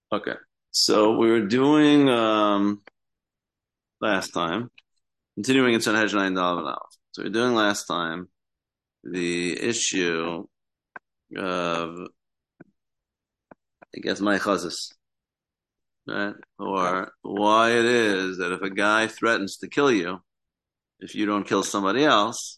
Okay. So we were doing last time, continuing in Sanhedrin 9 Daled. So we were doing last time the issue of, I guess, my chazis, right? Or why it is that if a guy threatens to kill you, if you don't kill somebody else,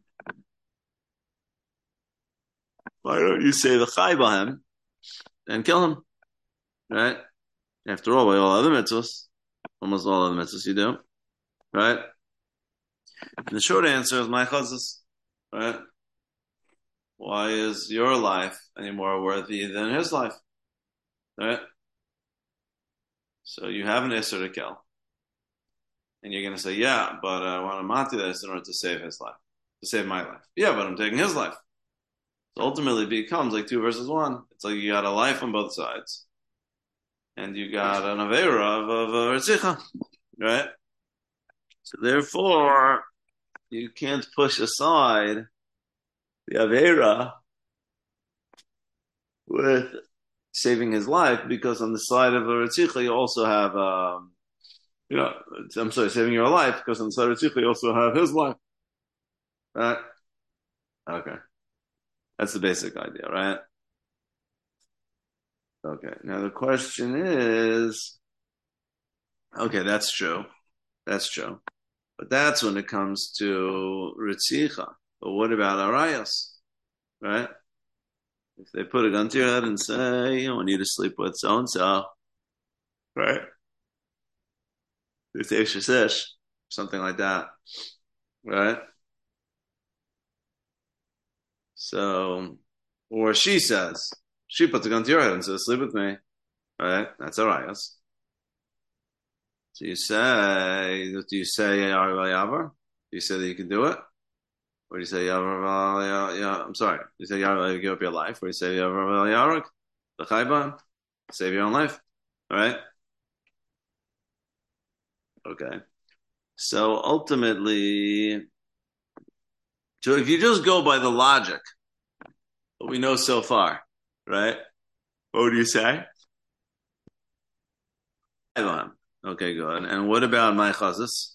why don't you say the chai b'hem and kill him, right? After all, by all other mitzvahs, almost all other mitzvahs you do, right? And the short answer is my chazis, right? Why is your life any more worthy than his life? Right? So you have an Isser to kill. And you're going to say, yeah, but I want to mati this in order to save his life, to save my life. Yeah, but I'm taking his life. So ultimately it becomes like 2 versus 1. It's like you got a life on both sides. And you got an Avera of Ritzicha. Right? So therefore, you can't push aside the Avera with saving his life, because on the side of a Ritzicha you also have, I'm sorry, saving your life, because on the side of Ritzicha you also have his life. Right? Okay. That's the basic idea, right? Okay. Now the question is, okay, that's true. That's true. But that's when it comes to Ritzicha. But what about Arayos? Right? If they put a gun to your head and say, I want you to sleep with so and so, right? It's Ishish, something like that, right? So, or she says, she puts a gun to your head and says, sleep with me, right? That's Arayos. So do you say Yavar Yavar? Do you say that you can do it? Or do you say Yavar yeah, I'm sorry. Do you say Yavar give up your life? Or do you say Yavar Yavar, the Chayban, save your own life? All right? Okay. So ultimately, so if you just go by the logic, what we know so far, right? What would you say? Okay, good. And what about my chazis?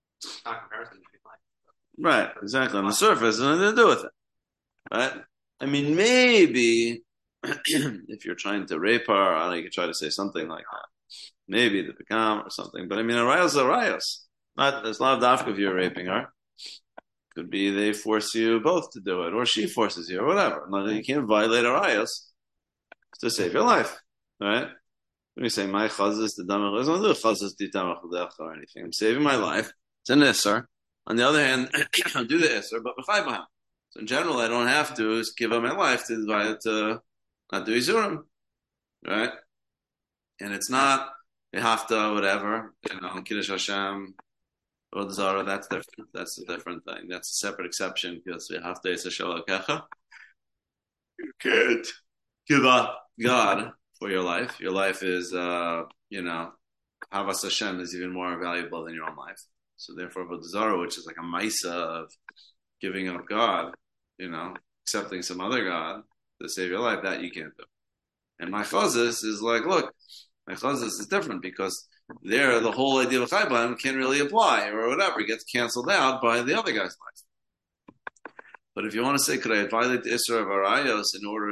Right, exactly. On the surface, nothing to do with it, right? I mean, maybe if you're trying to rape her, I don't know, you could try to say something like that. Maybe the pekam or something. But I mean, arayos are arayos. Not, it's not dafka if you're raping her. Could be they force you both to do it, or she forces you, or whatever. You can't violate arayos to save your life, right? When you say my chazis the damach, I don't do chazis the damach or anything. I'm saving my life. It's an isser. On the other hand, I'll do the isser, but b'chai. So in general, I don't have to give up my life to not do izurim, right? And it's not a hafta, whatever, Kiddush Hashem or the Zara. That's different. That's a different thing. That's a separate exception, because the hafta is a shalakecha. You can't give up God for your life. Your life is, Havas Hashem is even more valuable than your own life. So therefore, Vodazara, which is like a maisa of giving up God, accepting some other God to save your life, that you can't do. And my chazis is like, look, my chazis is different, because there the whole idea of chaybam can't really apply, or whatever. It gets canceled out by the other guy's life. But if you want to say, could I violate the Isra of Arayos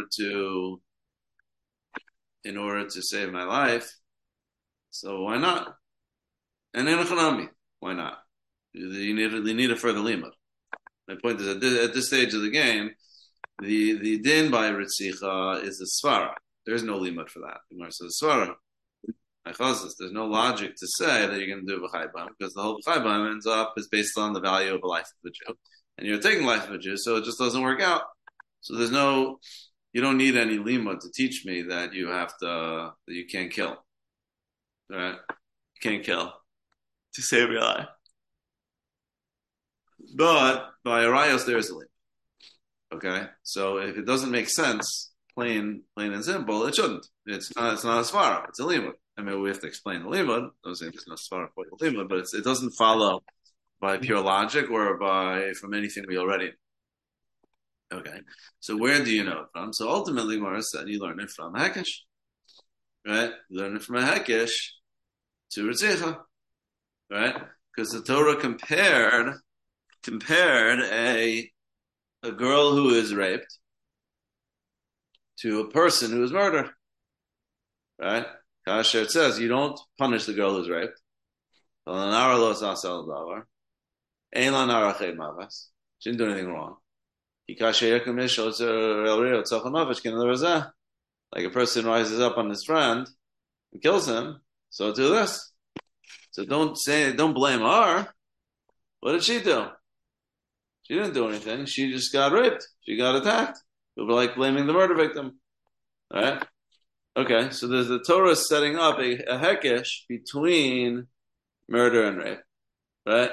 in order to save my life? So why not? And in a why not? You need a further limit. My point is, at this stage of the game, the din by Ritzicha is the svara. There's no limit for that. The Gemara says svara. There's no logic to say that you're going to do b'chaybam, because the whole b'chaybam ends up is based on the value of the life of a Jew, and you're taking life of a Jew, so it just doesn't work out. So you don't need any limit to teach me that that you can't kill, right? You can't kill to save your life. But by Arayos, there is a limit. Okay, so if it doesn't make sense, plain and simple, it shouldn't. It's not a svara. It's a limud. I mean, we have to explain the limud. I'm saying there's no svara for the limud, but it doesn't follow by pure logic or from anything we already know. Okay, so where do you know it from? So ultimately, Mara said you learn it from Hekesh. right? Learn it from a hekesh to Ritzicha, right? Because the Torah compared a girl who is raped to a person who is murdered, right? Kasher, it says you don't punish the girl who's raped. She didn't do anything wrong. Like a person rises up on his friend and kills him, so do this. So don't blame her. What did she do? She didn't do anything. She just got raped. She got attacked. People are like blaming the murder victim. All right? Okay, so there's the Torah setting up a hekesh between murder and rape, right?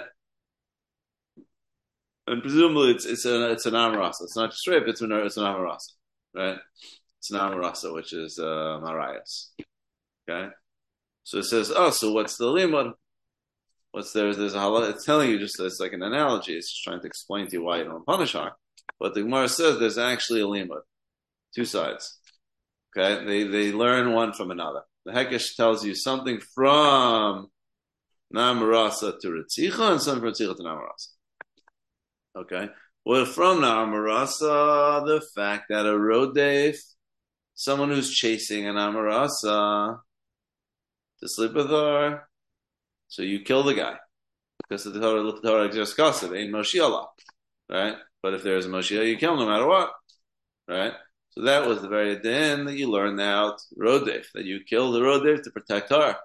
And presumably it's an amarasa. It's not just rape. It's an amarasa, right? It's an amarasa, which is marayas. Okay, so it says, oh, so what's the limud? There's a halal. It's telling you just it's like an analogy. It's just trying to explain to you why you don't punish her. But the Gemara says there's actually a limud, two sides. Okay, they learn one from another. The Hekesh tells you something from Namarasa to Ritzicha and something from Ritzicha to Namarasa. Okay, well, from Namarasa, the fact that a rodef, someone who's chasing an Namarasa to sleep with her, so you kill the guy because the Torah discusses it. Ain't Moshiach, right? But if there's a Moshiach, you kill him no matter what, right? So that was the very din that you learned out rodef, that you kill the rodef to protect her.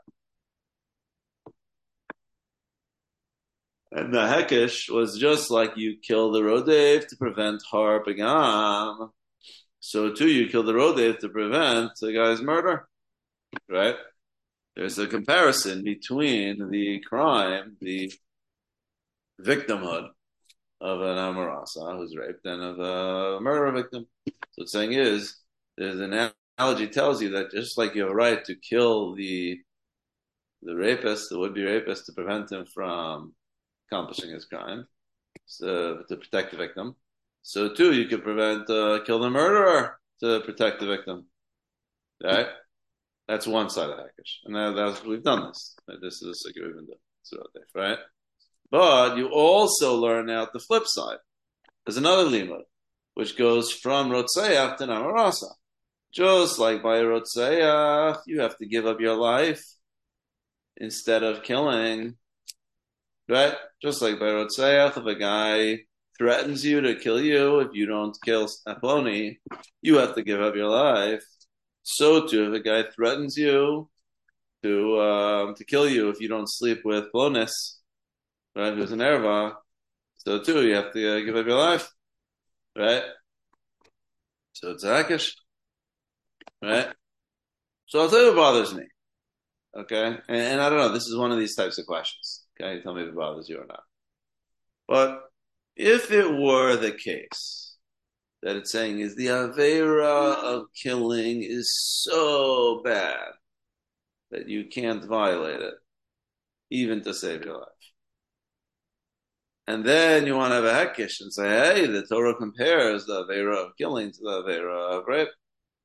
And the hekesh was just like you kill the rodef to prevent har pagam. So too, you kill the rodef to prevent the guy's murder, right? There's a comparison between the crime, the victimhood of an amarasa who's raped and of a murder victim. So the saying is, there's an analogy tells you that just like you have a right to kill the rapist, the would-be rapist, to prevent him from accomplishing his crime, so, to protect the victim, so too you could kill the murderer to protect the victim, right? That's one side of Hekesh, and we've done this. This is like we've been doing, right? But you also learn out the flip side. There's another limud, which goes from Rotzeach to Namarasa. Just like by Rotzeach, you have to give up your life instead of killing, right? Just like by Rotzeach, if a guy threatens you to kill you, if you don't kill Aploni, you have to give up your life. So too, if a guy threatens you to kill you if you don't sleep with Plonis, right, who's an erva, so too, you have to give up your life, right? So it's Akish, right? So I'll tell you what bothers me, okay? And I don't know, this is one of these types of questions, okay? You tell me if it bothers you or not. But if it were the case that it's saying is the Aveira of killing is so bad that you can't violate it, even to save your life. And then you want to have a hekesh and say, hey, the Torah compares the Aveira of killing to the Aveira of rape.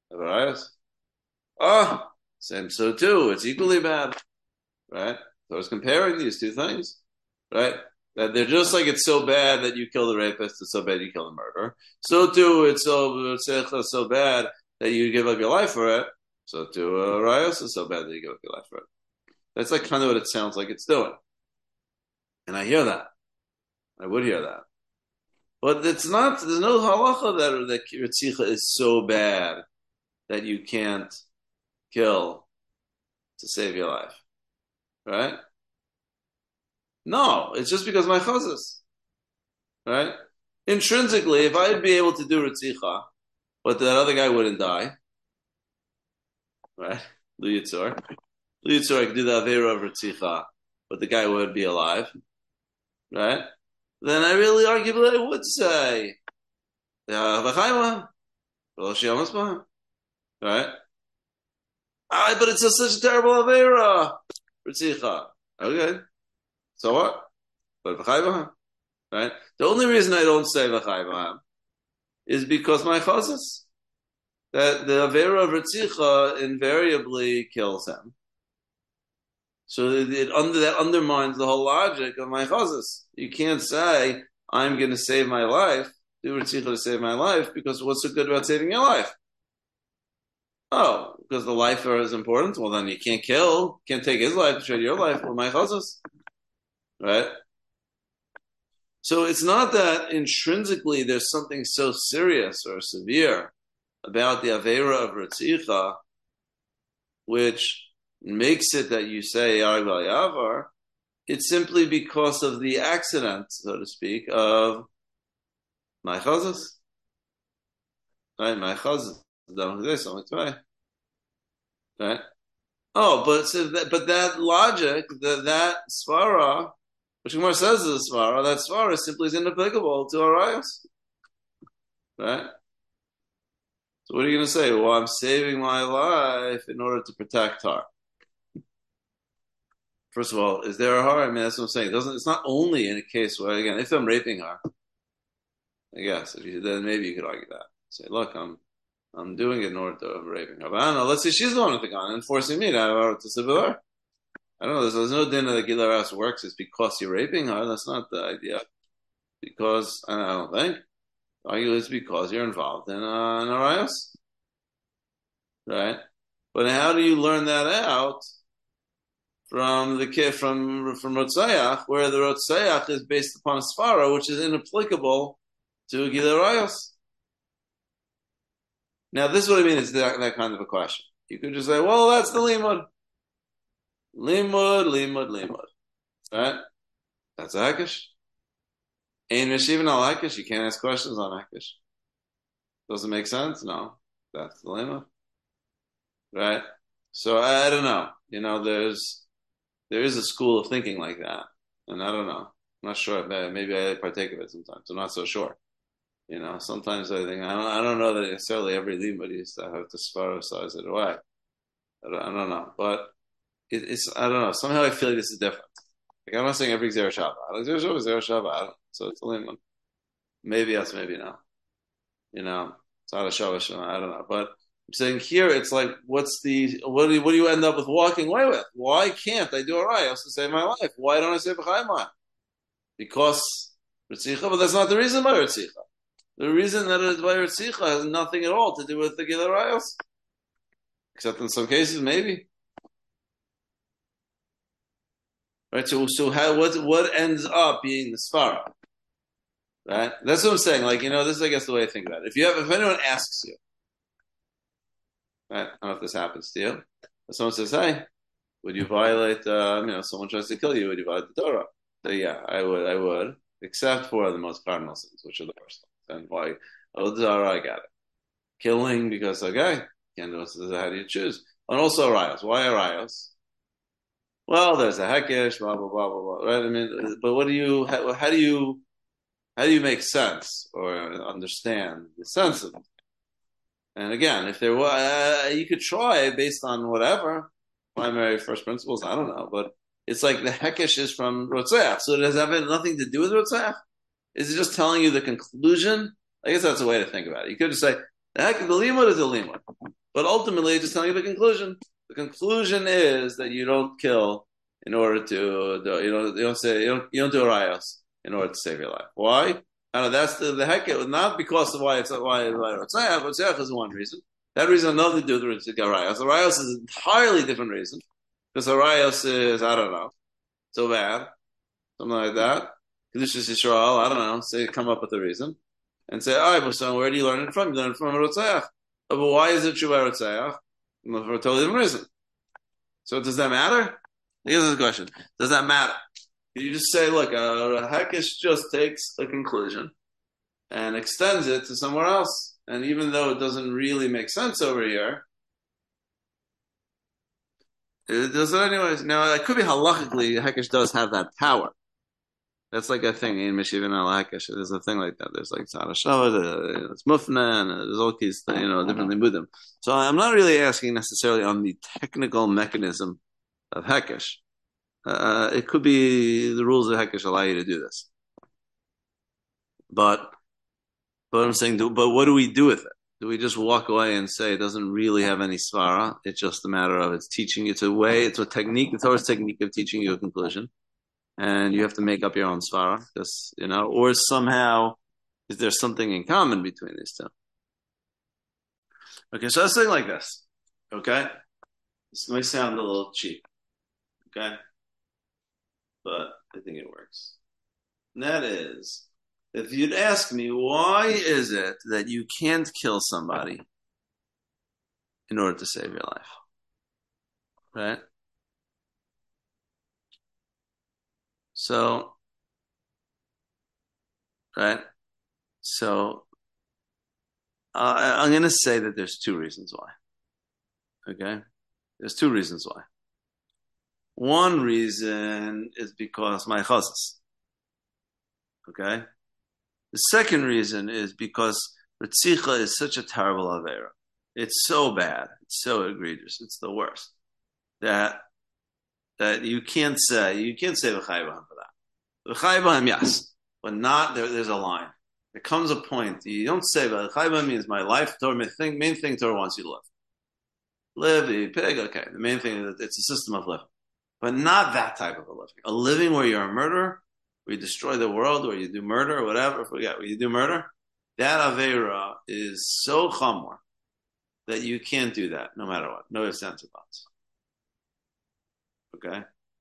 Oh, same so too. It's equally bad, right? So I was comparing these two things, right? That they're just like it's so bad that you kill the rapist, it's so bad you kill the murderer. So too, it's so bad that you give up your life for it. So too, Rayos is so bad that you give up your life for it. That's like kind of what it sounds like it's doing. And I hear that. I would hear that. But it's not, there's no halacha that Ritzicha is so bad that you can't kill to save your life. Right? No, it's just because my chazas. Right? Intrinsically, if I'd be able to do Ritzicha, but that other guy wouldn't die, right? Lu Yitzor, I could do the Aveira of Ritzicha, but the guy would be alive, right? Then I really arguably would say, right? But it's such a terrible Aveira, Ritzicha. Okay, so what? But right? The only reason I don't say v'chai is because my chazas. that the Avera of Ritzicha invariably kills him. So that undermines the whole logic of my chazas. You can't say, I'm going to save my life, do Ritzicha to save my life, because what's so good about saving your life? Oh, because the life is important? Well, then you can't kill, can't take his life to trade your life for my chazas. Right? So it's not that intrinsically there's something so serious or severe about the Avera of Ritzicha, which makes it that you say Argal Yavar. It's simply because of the accident, so to speak, of my chazas. Right? My chazas. Right? Oh, but that logic, that svara, which Gemara says is a svara, that svara simply is inapplicable to Arayos. Right? So what are you going to say? Well, I'm saving my life in order to protect her. First of all, is there a har? I mean, that's what I'm saying. It's not only in a case where, again, if I'm raping her, I guess, then maybe you could argue that. Say, look, I'm doing it in order to raping her. But I don't know, let's say she's the one with the gun and forcing me to sleep with her. I don't know, there's no dinner that Gilar House works is because you're raping her. That's not the idea. Because, I don't think, argue it's because you're involved in an arayos. Right? But how do you learn that out from the kid from Rotzayach, where the Rotzayach is based upon a svara, which is inapplicable to Gilar Rayos? Now, this is what I mean is that kind of a question. You could just say, well, that's the limud. Limud. Right? That's a Hekesh. Ein Meshivin al Hekesh. You can't ask questions on Hekesh. Does it make sense? No. That's the limud. Right? So, I don't know. There is a school of thinking like that. And I don't know. I'm not sure. Maybe I partake of it sometimes. I'm not so sure. Sometimes I think, I don't know that necessarily every limud is to have to sparosize it away. I don't know. But it's I don't know. Somehow I feel like this is different. Like I'm not saying every Xer Shabbat. Xer Shabbat is Xer Shabbat. So it's a limud. Maybe yes, maybe no. It's not a Shabbat. I don't know. But I'm saying here it's like, what do you end up with walking away with? Why can't I do a rayos to save my life? Why don't I save a chayma? Because Ritzicha, but that's not the reason by Ritzicha. The reason that it's by Ritzicha has nothing at all to do with the Gilar Rayos. Except in some cases, maybe. Right? So what ends up being the svara? Right? That's what I'm saying. Like, this is, I guess, the way I think about it. If anyone asks you, right? I don't know if this happens to you. If someone says, hey, would you violate, someone tries to kill you, would you violate the Torah? So yeah, I would. Except for the most cardinal sins, which are the worst ones. And why? Oh, I got it. Killing because, okay, can't do it. How do you choose? And also Arayos. Why Arayos? Well, there's a Hekesh, blah, blah, blah, blah, blah. Right? I mean, but how do you make sense or understand the sense of it? And again, if there were, you could try based on whatever primary first principles. I don't know, but it's like the Hekesh is from Rotzeach, so does that have nothing to do with Rotzeach? Is it just telling you the conclusion? I guess that's a way to think about it. You could just say the limud is a limud, but ultimately it's just telling you the conclusion. The conclusion is that you don't kill in order to you don't do a rayos in order to save your life. Why? I know that's the Hekesh, not because of why Rotzeach. Rotzeach is one reason. That reason has nothing to do with the rayos. The rayos is an entirely different reason. Because Arayos is, I don't know, so bad, something like that. Kedushas Yisrael, I don't know, say, come up with a reason. And say, all right, but so where do you learn it from? You learn it from Rotzeach. But why is it true by Rotzeach? For a totally different reason. So does that matter? Here's the question. Does that matter? Can you just say, look, a Hekesh just takes a conclusion and extends it to somewhere else. And even though it doesn't really make sense over here, it does it anyways. Now, it could be halachically, Hekesh does have that power. That's like a thing in Meshivin al Hekesh. There's a thing like that. There's like Tzara Shabbat, it's Mufna, and there's all these, different limudim. So I'm not really asking necessarily on the technical mechanism of Hekesh. It could be the rules of Hekesh allow you to do this. But I'm saying, but what do we do with it? Do we just walk away and say it doesn't really have any svara? It's just a matter of it's teaching. It's a way. It's a technique. The Torah's technique of teaching you a conclusion, and you have to make up your own svara, because or somehow is there something in common between these two? Okay, so let's think like this. Okay, this may sound a little cheap. Okay, but I think it works. And that is, if you'd ask me, why is it that you can't kill somebody in order to save your life? Right? So, right? So, I'm going to say that there's two reasons why. Okay? There's two reasons why. One reason is because my chazas. Okay? The second reason is because Ritzicha is such a terrible avera. It's so bad. It's so egregious. It's the worst. That you can't say v'chai b'ham for that. V'chai b'ham, yes. But not, there's a line. There comes a point. You don't say v'chai b'ham means my life, main thing Torah wants you to live. Live, eat pig, okay. The main thing is it's a system of living. But not that type of a living. A living where you're a murderer, where you destroy the world, where you do murder, or whatever, forget, where you do murder, that Aveira is so chamor that you can't do that, no matter what. No ifs, ands, or buts. Okay?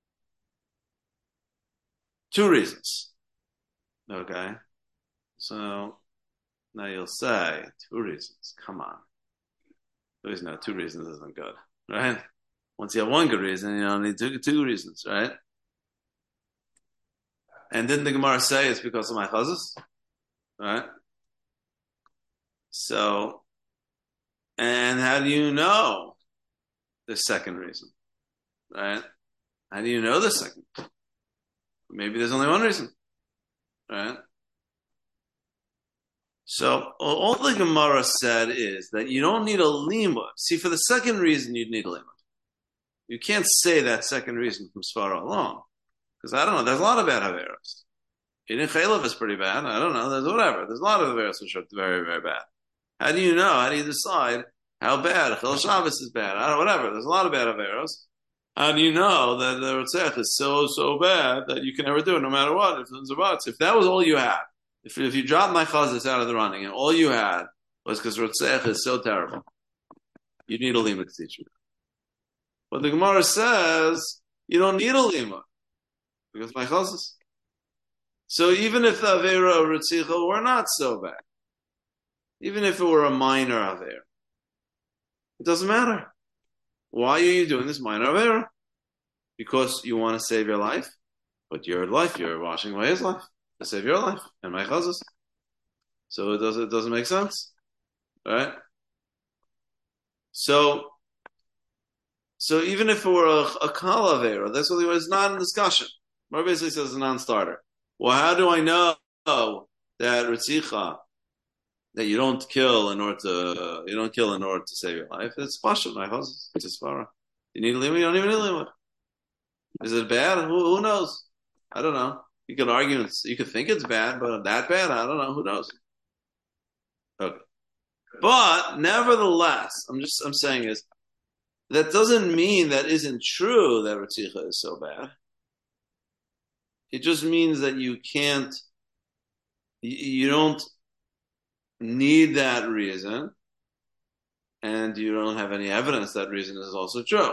Two reasons. Okay? So, now you'll say, two reasons. Come on. There's no two reasons isn't good, right? Once you have one good reason, you don't need two reasons, right? And didn't the Gemara say it's because of my chazas? Right? So, and how do you know the second reason? Right? How do you know the second? Maybe there's only one reason. Right? So, all the Gemara said is that you don't need a limud. See, for the second reason, you'd need a limud. You can't say that second reason from Svara alone. Because I don't know, there's a lot of bad Haveros. Eating Chaylev is pretty bad. I don't know, there's whatever. There's a lot of Haveros which are very, very bad. How do you know? How do you decide how bad? Chil Shabbos is bad. I don't know, whatever. There's a lot of bad Haveros. How do you know that the Ritzach is so bad that you can never do it no matter what? If that was all you had, if you dropped my chazis out of the running and all you had was because Ritzach is so terrible, you'd need a lima to teach you. But the Gemara says you don't need a lima because my chazis. So even if the Avera or Ritzicha were not so bad, even if it were a minor Avera, it doesn't matter. Why are you doing this minor Avera? Because you want to save your life, but your life, you're washing away his life to save your life and my chazas. So it doesn't make sense, right? So even if it were a kal Avera, that's what it's not in discussion. Mar basically says it's a non-starter. Well, how do I know that Ritzicha, that you don't kill in order to save your life? It's pashut, my husband. It's a svara. You need a limud, you don't even need a limud. Is it bad? Who knows? I don't know. You could argue, you could think it's bad, but that bad? I don't know. Who knows? Okay. But nevertheless, I'm saying is, that doesn't mean that isn't true that Ritzicha is so bad. It just means that you don't need that reason, and you don't have any evidence that reason is also true.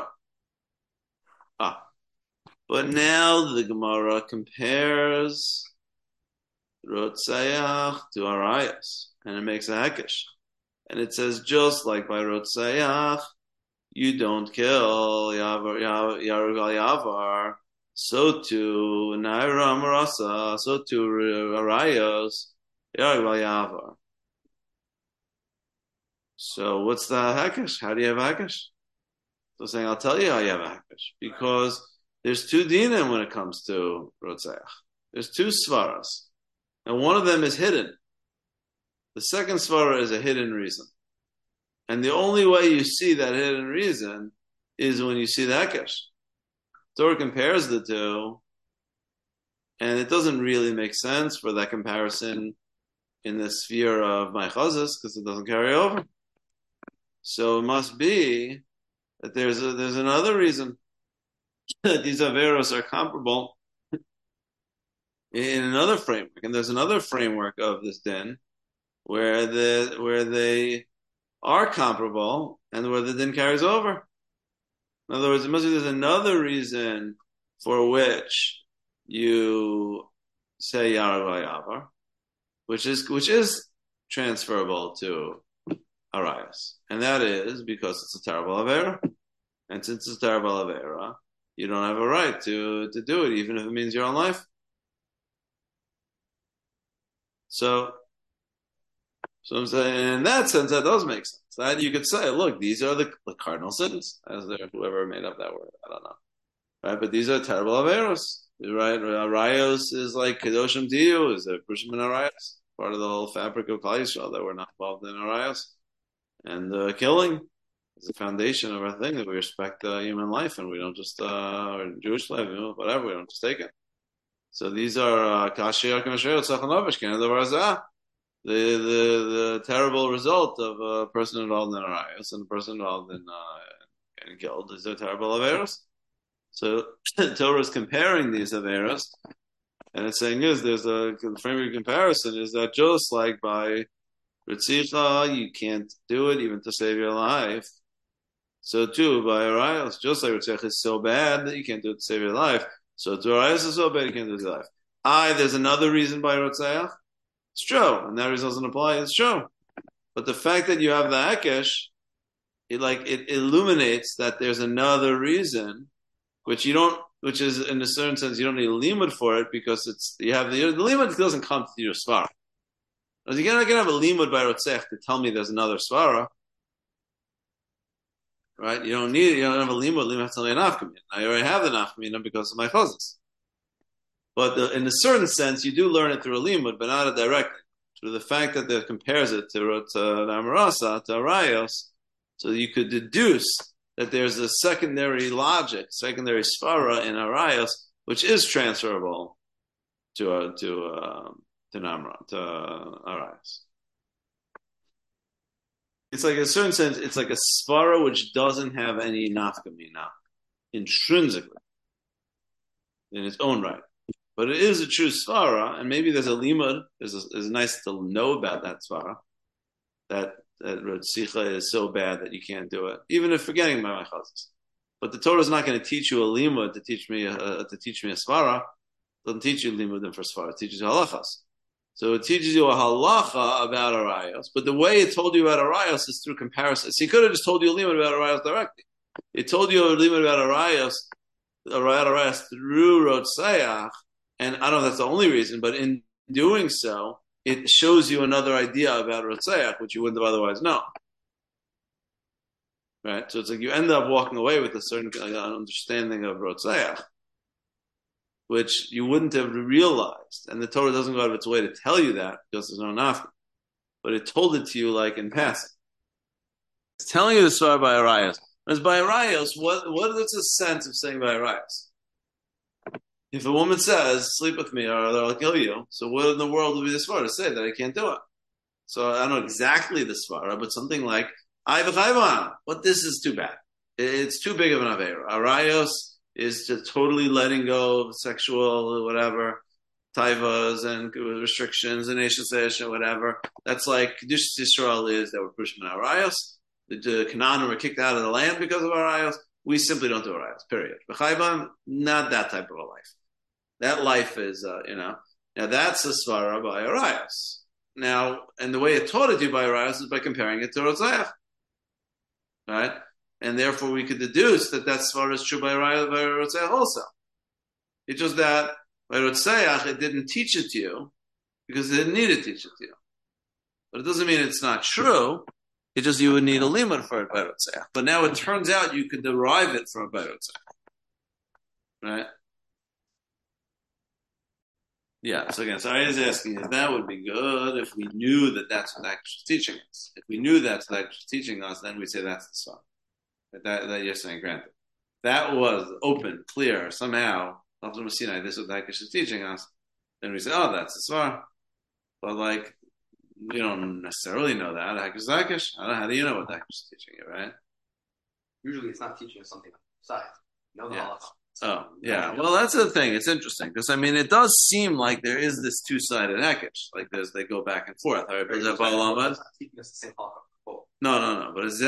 But now the Gemara compares Rotzayach to Arayas, and it makes a hekesh. And it says, just like by Rotzayach, you don't kill Yarug al Yavar, so too Naira Marasa, so too Arayos, Yarug al Yavar. So what's the hekesh? How do you have a hekesh? So saying, I'll tell you how you have a hekesh. Because there's two dinim when it comes to Rotzayach. There's two svaras. And one of them is hidden. The second svara is a hidden reason. And the only way you see that hidden reason is when you see the hekesh. Torah compares the two, and it doesn't really make sense for that comparison in the sphere of my chazas because it doesn't carry over. So it must be that there's another reason that these averos are comparable in another framework, and there's another framework of this din where they are comparable and where the din carries over. In other words, it must be there's another reason for which you say Yarav Yavar, which is transferable to Arayas. And that is because it's a terrible Avera. And since it's a terrible Avera, you don't have a right to do it, even if it means your own life. So I'm saying, in that sense, that does make sense. That you could say, look, these are the cardinal sins, as whoever made up that word, I don't know. Right? But these are terrible Averos. Right? Arayos is like Kedoshim Diyu, is a Pushim in Arayos. Part of the whole fabric of Klal Yisrael that we're not involved in Arayos. And killing is the foundation of our thing, that we respect human life and we don't just, or Jewish life, whatever, we don't just take it. So these are the terrible result of a person involved in Arayos and a person involved in getting killed. These are terrible Averos. So Torah is comparing these Averos, and it's saying there's a framework of comparison is that just like by Ritzicha, you can't do it even to save your life. So too, by Arayos, just like Ritzicha is so bad that you can't do it to save your life. So to Arayos is so bad you can't do it to your life. There's another reason by Ritzicha. It's true, and that reason doesn't apply. It's true, but the fact that you have the Akesh, it illuminates that there's another reason, which is in a certain sense you don't need a limud for it because the limud doesn't come to your svara. You're not gonna have a limud by Rotzech to tell me there's another svara, right? You don't have a limud. Limud has to tell me a nafkamina. I already have the nafkamina because of my chazas. But in a certain sense, you do learn it through a limud, but not directly. Through the fact that it compares it to Amarasa, to Arayos, so you could deduce that there's a secondary logic, secondary svara in Arayos, which is transferable to Arayos. It's like, in a certain sense, it's like a svara which doesn't have any nafkamina intrinsically in its own right. But it is a true svara, and maybe there's a limud. It's nice to know about that svara, that Ritzicha is so bad that you can't do it, even if forgetting my chazas. But the Torah is not going to teach you a limud to teach me a svara. It doesn't teach you limudim for svara. It teaches you halachas. So it teaches you a halacha about Arayos, but the way it told you about Arayos is through comparison. So he could have just told you a limud about Arayos directly. It told you a limud about Arayos through Rotzeach. And I don't know if that's the only reason, but in doing so, it shows you another idea about Rotzeach, which you wouldn't have otherwise known. Right? So it's like you end up walking away with a certain understanding of Rotzeach, which you wouldn't have realized. And the Torah doesn't go out of its way to tell you that because there's no nafka. But it told it to you like in passing. It's telling you the story by Arayos. Whereas by Arayos, what is the sense of saying by Arayos? If a woman says, sleep with me or I'll kill you, so what in the world would be the svara to say that I can't do it? So I don't know exactly the svara, but something like, but this is too bad. It's too big of an avera. Arayos is just totally letting go of sexual, whatever, taivas and restrictions and nation and whatever. That's like Kedushas Yisrael is that we're pushing Arayos. The Canaan were kicked out of the land because of Arayos. We simply don't do Arayos, period. B'chayban, not that type of a life. That life is, now that's a svara by Arayos. Now, and the way it taught it to you by Arayos is by comparing it to Rotzeach. Right? And therefore we could deduce that svara is true by Rotzeach also. It's just that by Rotzeach it didn't teach it to you because it didn't need to teach it to you. But it doesn't mean it's not true. It just you would need a limud for it by Rotzeach. But now it turns out you could derive it from by Rotzeach. Right? Yeah, so again, I was asking if that would be good if we knew that that's what actually teaching us. If we knew that's what actually teaching us, then we'd say that's the song. That you're saying, granted. That was open, clear, somehow, this is what Dakish is teaching us, then we say, oh, that's the svar. But you don't necessarily know that. Hekesh Zakesh. How do you know what the Hekesh is teaching you, right? Usually it's not teaching us something on the side. No, the Yeah. halacha. Oh, yeah. Well, that's the thing. It's interesting because I mean, it does seem like there is this two-sided Hekesh. Like they go back and forth. Right? But It's not teaching us the same halacha. Oh. No. But it's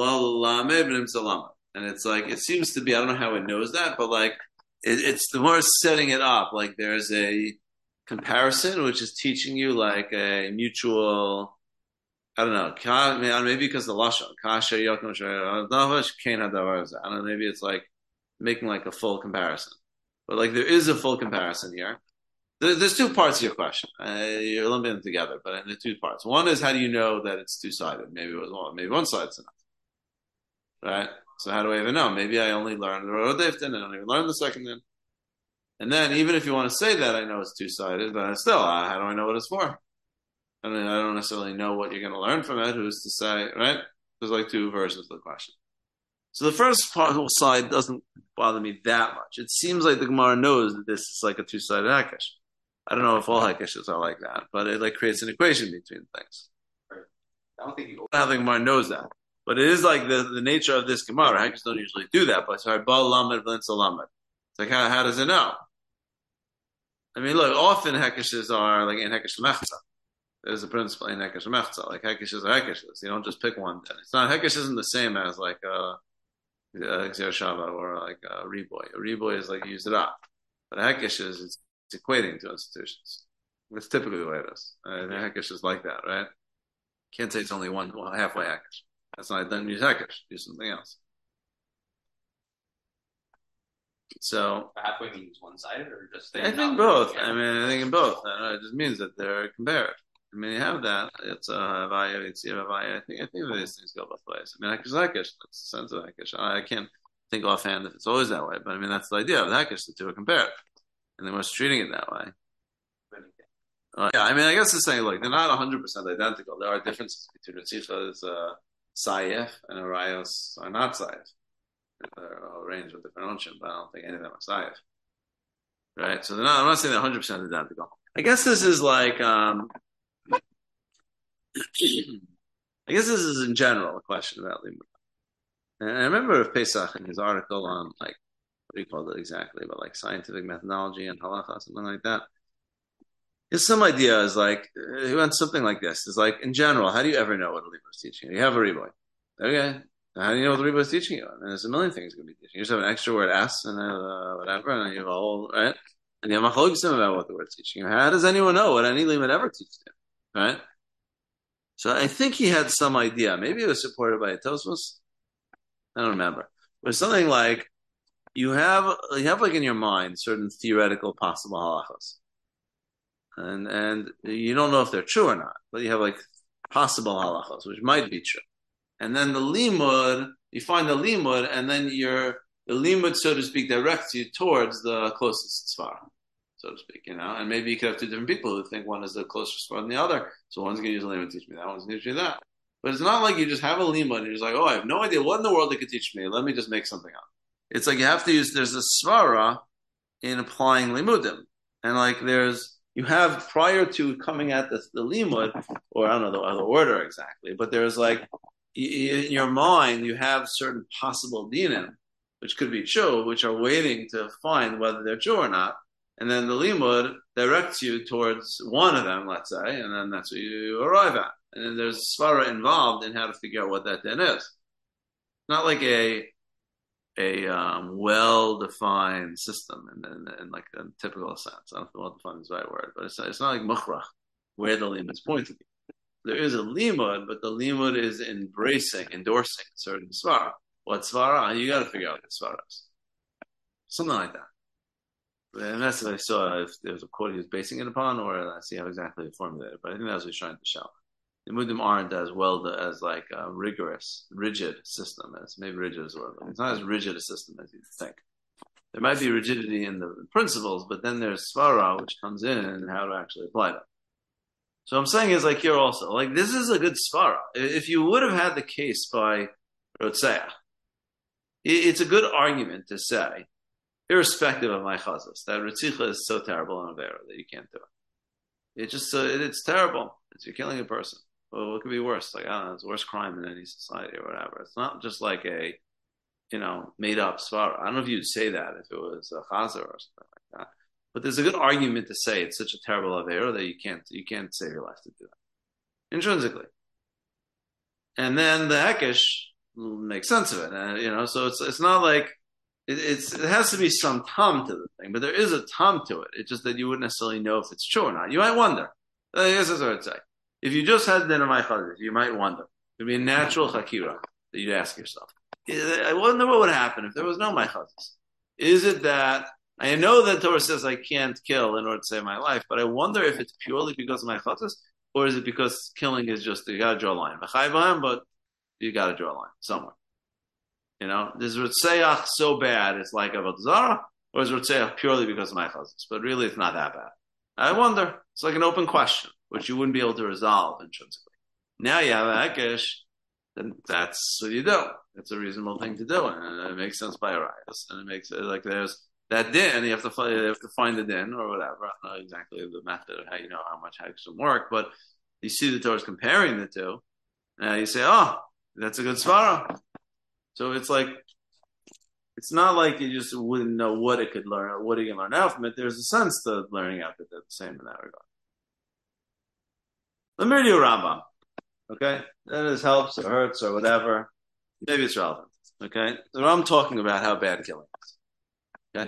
and it's like it seems to be. I don't know how it knows that, but like it's the more setting it up. Like there's a comparison which is teaching you like a mutual. I don't know. Maybe because the lashon kasha yokum shayadavish kain hadavar. I don't know. Maybe it's like making like a full comparison, but like there is a full comparison here. There's two parts of your question. You're lumping them together, but in the two parts. One is how do you know that it's two sided? Maybe it was one. Maybe one side's enough, right? So how do I even know? Maybe I only learned the Rodeftin and I don't even learn the second din. And then even if you want to say that I know it's two sided, but still, how do I know what it's for? I mean, I don't necessarily know what you're going to learn from it. Who's to say, right? There's like two versions of the question. So the first side doesn't bother me that much. It seems like the Gemara knows that this is like a two-sided Hekesh. I don't know if all Hekeshes are like that, but it like creates an equation between things. Right. I don't think you. I don't think Gemara knows that, but it is like the nature of this Gemara. Hekeshes don't usually do that, but sorry, Baal Lamed V'Linsa Lamed. It's like how does it know? I mean, look, often Hekeshes are like in Hekesh Mechza. There's a principle in Hekesh Mechza, like Hekeshes are Hekeshes. You don't just pick one. It's not Hekesh isn't the same as like Xer Shava or like a Reboy. A Reboy is like you use it up, but a Hekesh is it's equating to institutions. That's typically the way it is. The Hekesh is like that, right? Can't say it's only one halfway Hekesh. That's not done. Use Hekesh. Use something else. So halfway means one-sided, or just I think both. I mean, I think in both. It just means that they're compared. I mean, you have that. It's Havaya, it's Havaya. I think these things go both ways. I mean, Hekesh is Hekesh. That's the sense of Hekesh. I can't think offhand if it's always that way, but I mean, that's the idea of the Hekesh, the two are compared. And they were treating it that way. Yeah, I mean, I guess it's saying, like, they're not 100% identical. There are differences between Ritzicha's Sayef and Arayos are not Sayef. They're a range of different ocean, but I don't think any of them are Sayef. Right? So I'm not saying they're 100% identical. I guess this is like, I guess this is in general a question about Limud. And I remember Pesach in his article on, like, what do you call it exactly, but like scientific methodology and halacha, something like that. His some idea is like, he went something like this. It's like, in general, how do you ever know what a Rebbe is teaching you? You have a Rebbe. Okay. How do you know what the Rebbe is teaching you? And there's a million things going to be teaching. You just have an extra word S and whatever, and then you have a whole, right? And you have machlokes about what the word's teaching you. How does anyone know what any limit ever teaches you? Right? So I think he had some idea. Maybe it was supported by a Tosfos. I don't remember. It was something like, you have like in your mind certain theoretical possible halachos, and you don't know if they're true or not, but you have like possible halachos which might be true, and then the limud, you find the limud, and then the limud, so to speak, directs you towards the closest svara, so to speak, and maybe you could have two different people who think one is the closer svara than the other, so one's going to use the limud to teach me that, one's going to teach me that, but it's not like you just have a limud and you're just like, oh, I have no idea what in the world it could teach me, let me just make something up. It's like you have to use, there's a svara in applying limudim. And like you have prior to coming at the limud, or I don't know the order exactly, but there's like, in your mind, you have certain possible dinim, which could be true, which are waiting to find whether they're true or not. And then the limud directs you towards one of them, let's say, and then that's what you arrive at. And then there's svara involved in how to figure out what that din is. Not like a well-defined system in like a typical sense. I don't know if well-defined is the right word, but it's not like mukhrach, where the limud is pointing. There is a limud, but the limud is endorsing certain svara. What svara? You got to figure out what svara is. Something like that. And that's what I saw, if there was a quote he was basing it upon, or let's see how exactly he formulated it. But I think that's what he's trying to show. The Limudim aren't as as like a rigid system as, maybe rigid is the word, but it's not as rigid a system as you think. There might be rigidity in the principles, but then there's svara, which comes in and how to actually apply them. So I'm saying is like here also, like this is a good svara. If you would have had the case by Rotzeach, it's a good argument to say, irrespective of my chazos, that Ritzicha is so terrible and avera that you can't do it. It just it's terrible. You're killing a person. Well, what could be worse? Like I don't know, it's a worse crime in any society or whatever. It's not just like a made up svara. I don't know if you'd say that if it was a chazer or something like that. But there's a good argument to say it's such a terrible avera that you can't save your life to do that intrinsically. And then the hekesh makes sense of it, so it's not like it has to be some tom to the thing, but there is a tom to it. It's just that you wouldn't necessarily know if it's true or not. You might wonder. I guess that's what I'd say. If you just had dinner my chazir, you might wonder. It'd be a natural chakira that you'd ask yourself. I wonder what would happen if there was no my chazir. Is it that I know that Torah says I can't kill in order to save my life, but I wonder if it's purely because of my chazir, or is it because killing is just you got to draw a line, but you got to draw a line somewhere. Is Rutseach so bad it's like Avodah Zarah, or is Rutseach purely because of my chazis? But really, it's not that bad. I wonder. It's like an open question, which you wouldn't be able to resolve intrinsically. Now you have a hekesh, then that's what you do. It's a reasonable thing to do, and it makes sense by Arias, and it makes it like there's that din, and you have to find the din or whatever. I don't know exactly the method of how much hekesh will work, but you see the Torah's comparing the two, and you say, oh, that's a good svara. So it's not like you just wouldn't know what it could learn or what you can learn out from it. There's a sense to learning out that they're the same in that regard. Let me read you Rambam. Okay? That this helps or hurts or whatever. Maybe it's relevant. Okay? So I'm talking about how bad killing is. Okay?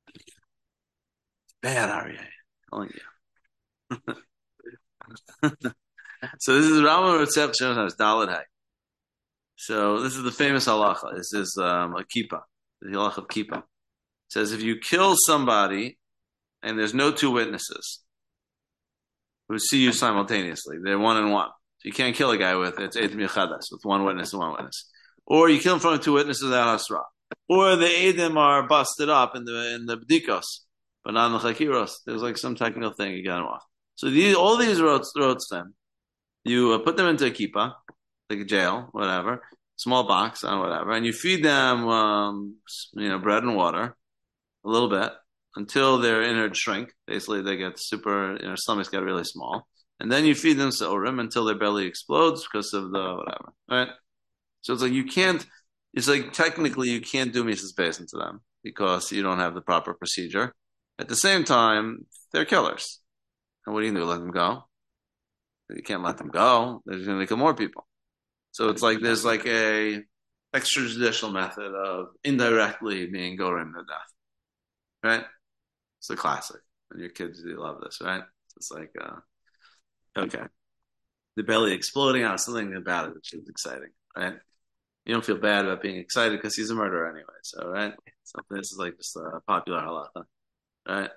Bad, Aryeh. Telling you. So this is Rambam Ritzep Shemashas Daled Hay. So this is the famous halacha. This is a kippah, the halacha of kippah. It says if you kill somebody and there's no two witnesses who see you simultaneously, they're one and one. So you can't kill a guy with Eid Michadas, with one witness and one witness. Or you kill in front of two witnesses without hasra. Or the Eidim are busted up in the bdikos, but not in the chakiros. There's like some technical thing you got them off. So all these roads then, you put them into a kippah, like a jail, whatever, small box, whatever, and you feed them, bread and water, a little bit, until their innards shrink. Basically, they get stomachs get really small, and then you feed them sorim until their belly explodes because of the whatever, right? So it's like you can't. It's like technically you can't do Mises Basin to them because you don't have the proper procedure. At the same time, they're killers, and what do you do? Let them go? You can't let them go. They're going to kill more people. So it's like there's like a extrajudicial method of indirectly being gorim to death, right? It's a classic. And your kids do love this, right? It's like, okay, the belly exploding out, something about it which is exciting, right? You don't feel bad about being excited because he's a murderer anyway. So, right? So this is like just a popular halacha, right?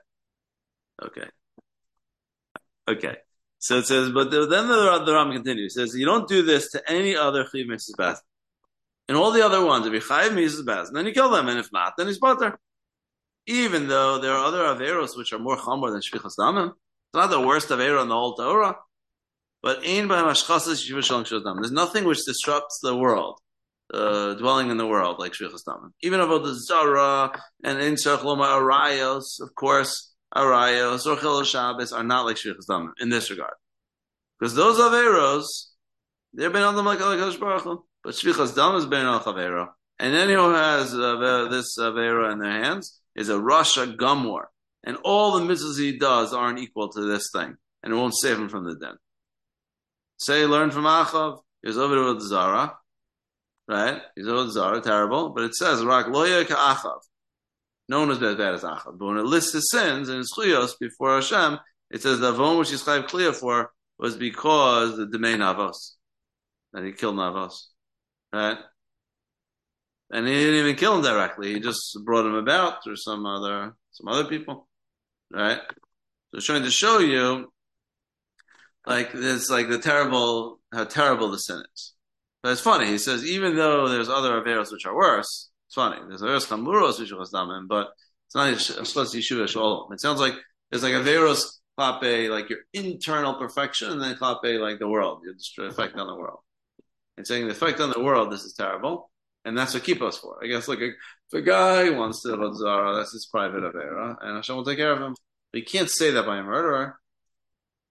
Okay. So it says, but then the Ram continues. It says, you don't do this to any other chiv Mrs. Baz. And all the other ones, if you chayiv Mrs. Baz, then you kill them. And if not, then he's butter. Even though there are other averos which are more chamor than shvichas damim. It's not the worst avero in the whole Torah. But ein b'hem hashchasas yeshiva shalom shvichas damim. There's nothing which disrupts the world, dwelling in the world, like shvichas damim. Even about the zara and in tzarich loma arayos, of course, arayos or chilul Shabbos are not like shvichas damim in this regard, because those averos they're ben adam like Hakadosh Baruch Hu, but shvichas damim is ben al chavero, and anyone who has this avera in their hands is a rasha gamor, and all the mitzvahs he does aren't equal to this thing, and it won't save him from the den. Say, learn from Achav. He's over with Zara, right? He's over with Zara, terrible, but it says rak loya ka'achav. No one is as bad as Achav. But when it lists his sins and his chiyos before Hashem, it says the avon which he's chayiv kliya for was because the demei navos, that he killed navos, right? And he didn't even kill him directly. He just brought him about through some other people, right? So it's trying to show you, like it's like how terrible the sin is. But it's funny. He says even though there's other averos which are worse. It's funny. There's averos chamuros which are damim, but it's not shlos yeshuva shalom. It sounds like there's like averos klape, like your internal perfection, and then klape like the world, your effect on the world. And saying the effect on the world, this is terrible, and that's what kippah is for. I guess like if a guy wants to have zara, that's his private avera, and Hashem will take care of him. But you can't say that by a murderer.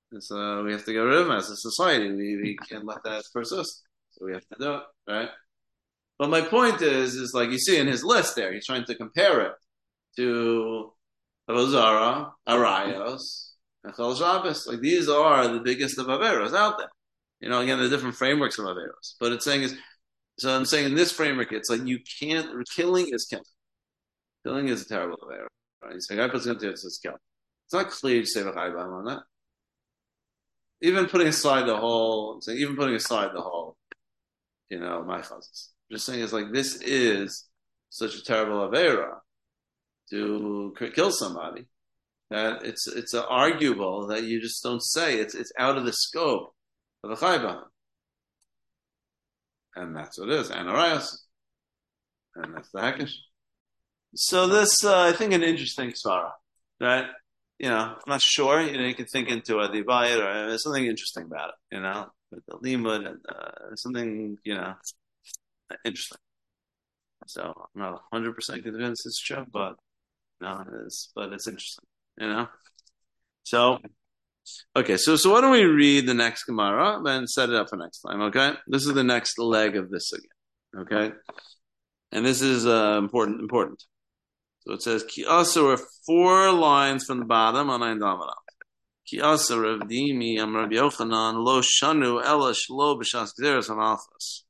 So we have to get rid of him as a society. We can't let that persist. So we have to do it, right? But my point is like you see in his list there, he's trying to compare it to Avozara, Arayos, and Chol Shabbos. Like these are the biggest of Averos out there. Again, the different frameworks of Averos. But it's saying so I'm saying in this framework, it's like you can't, killing is killing. Killing is a terrible Avero. Right? He's saying, I put something to it, it's kill. It's not clear to say V'chaybam on that. Even putting aside the whole, my chazes. Just saying it's like this is such a terrible avera to kill somebody that it's arguable that you just don't say it's out of the scope of a chayba, and that's what it is, anarayas, and that's the hakish. So this I think an interesting svara, right? I'm not sure. You can think into a divide or there's something interesting about it. With the limud and something interesting. So I'm not 100% convinced it's true, but it's interesting. So okay, so why don't we read the next Gemara and set it up for next time? Okay, this is the next leg of this again. Okay, and this is important. So it says Ki Asur, 4 lines from the bottom on Ein Damara. Ki Asur Rav Dimi Am Rabbi Yochanan Lo Shanu Ela Shlo B'Shas Gzeres HaMalchus.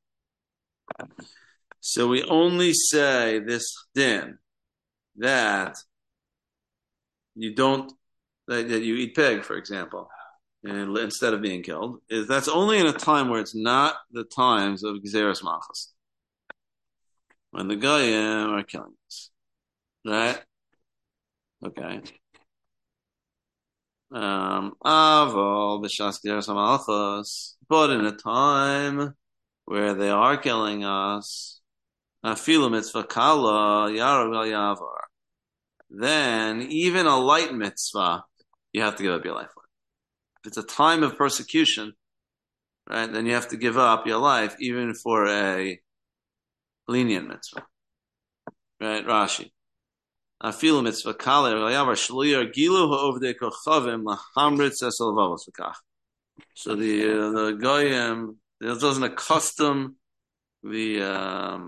So we only say this din that you eat pig, for example, and instead of being killed, that's only in a time where it's not the times of Gzeres Malchus, when the Goyim are killing us. Right? Okay. Aval b'shas gzeres hamalchus, but in a time where they are killing us, afilu mitzvah kala yarag al yavar, then even a light mitzvah you have to give up your life for. If it's a time of persecution, right, then you have to give up your life even for a lenient mitzvah. Right, Rashi. Afilu mitzvah kala yavar shliyer gilu ha'ovdei kochavim lahamritz esel vavos v'kach. So the goyim, it doesn't accustom the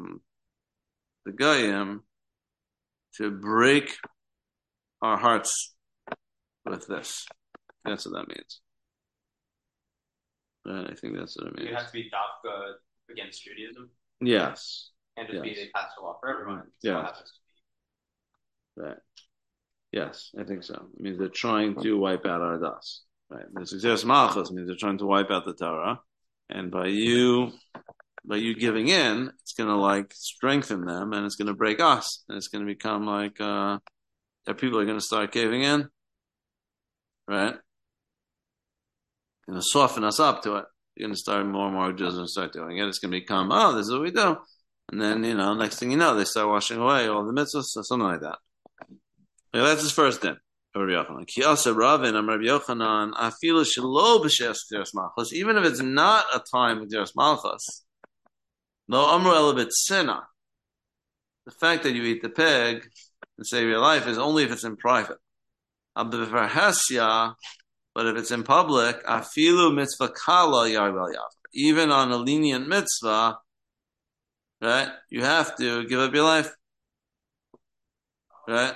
goyim to break our hearts with this. That's what that means. Right, I think that's what it means. It has to be dafka against Judaism. Yes. And just be they pass the law for everyone. Yeah. Right. Yes, I think so. It means they're trying to wipe out our das. Right. The success malchus means they're trying to wipe out the Torah, and by you giving in, it's going to strengthen them, and it's going to break us, and it's going to become that people are going to start caving in. Right. Going to soften us up to it. You're going to start more and more Jews and start doing it. It's going to become, this is what we do. And then, next thing you know, they start washing away all the mitzvahs or something like that. Okay, that's his first din. Rabbi Yochanan. Ki asa Ravin, Rabbi Yochanan, afilu shelo b'shes gzeres malchus, even if it's not a time of gzeres malchus, lo amru ela b'tzina. The fact that you eat the pig and save your life is only if it's in private. Ab'verhesya, but if it's in public, afilu mitzvah kala yargal yavar. Even on a lenient mitzvah, right, you have to give up your life. Right?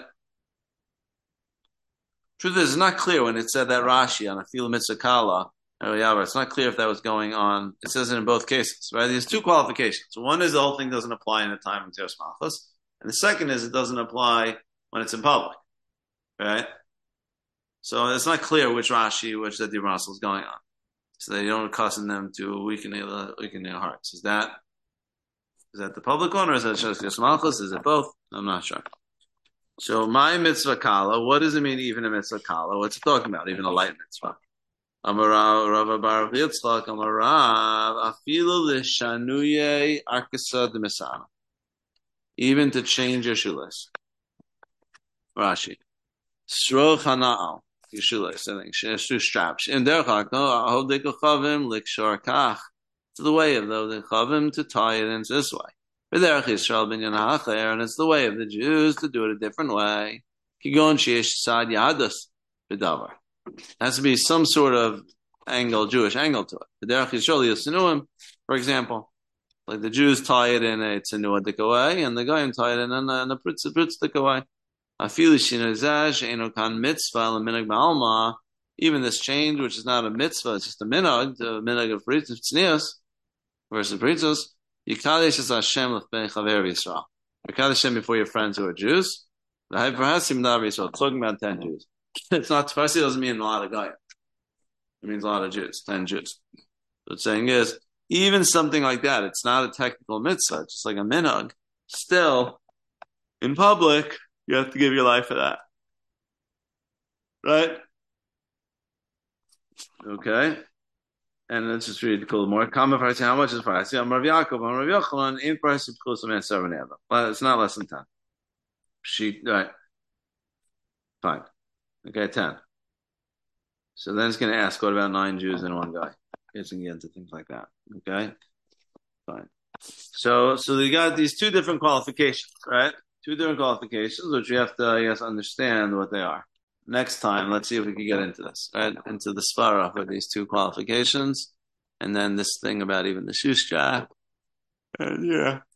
Truth is, it's not clear when it said that Rashi on afilu mitzvah kala yargal yavar. It's not clear if that was going on. It says it in both cases, right? There's 2 qualifications. One is the whole thing doesn't apply in the time of Gzeres Malchus, and the second is it doesn't apply when it's in public, right? So it's not clear which Rashi, which the Dibur is going on. So they don't caution them to weaken their hearts. Is that the public one, or is that just Gzeres Malchus? Is it both? I'm not sure. So my mitzvah kala, what does it mean even a mitzvah kala? What's it talking about? Even a light mitzvah. Amarav Rav Bar Yitzchak Amarav afilu l'shanuye arkasa d'misana. Even to change your shoelace. Rashi. Sroch hana'al. Your shoelace, I think. Shoe straps. In derchak, no, ahodei kochavim likshor kach. It's the way of the chavim to tie it in this way. B'derech Yisrael binyan ha'acher, and it's the way of the Jews to do it a different way. Kigon sheyesh sad yadus b'davar. has to be some sort of angle, Jewish angle to it. The derech yishol yisinuim, for example, like the Jews tie it in a tzenuadik way, and the Goyim tie it in a pritzik way. Afilu shinazaj enokan mitzvah leminag ba'alma. Even this change, which is not a mitzvah, it's just a minhag, the minhag of tznius versus britzos. Yikadesh es Hashem l'fnei chaver Yisrael. Yikadesh Hashem before your friends who are Jews. Talking about 10 Jews. It's not Farsi doesn't mean a lot of Goyim. It means a lot of Jews, 10 Jews. So it's saying is, even something like that, it's not a technical mitzvah, it's just like a minhag. Still, in public, you have to give your life for that. Right? Okay. And let's just read a little more. How much is Farsi? I'm Rav Yaakov, I'm Rav Yochanan, in Farsi, well, it's not less than 10. Right. Fine. Okay, 10. So then it's going to ask, what about 9 Jews and 1 guy? It's going to get into things like that. Okay? Fine. So you got these 2 different qualifications, right? 2 different qualifications, which you have to, I guess, understand what they are. Next time, let's see if we can get into this, right? Into the svara for these 2 qualifications. And then this thing about even the shoe strap. And yeah.